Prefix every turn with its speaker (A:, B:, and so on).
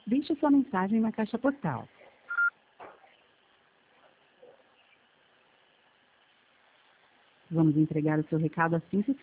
A: Deixe sua mensagem na caixa postal. Vamos entregar o seu recado assim que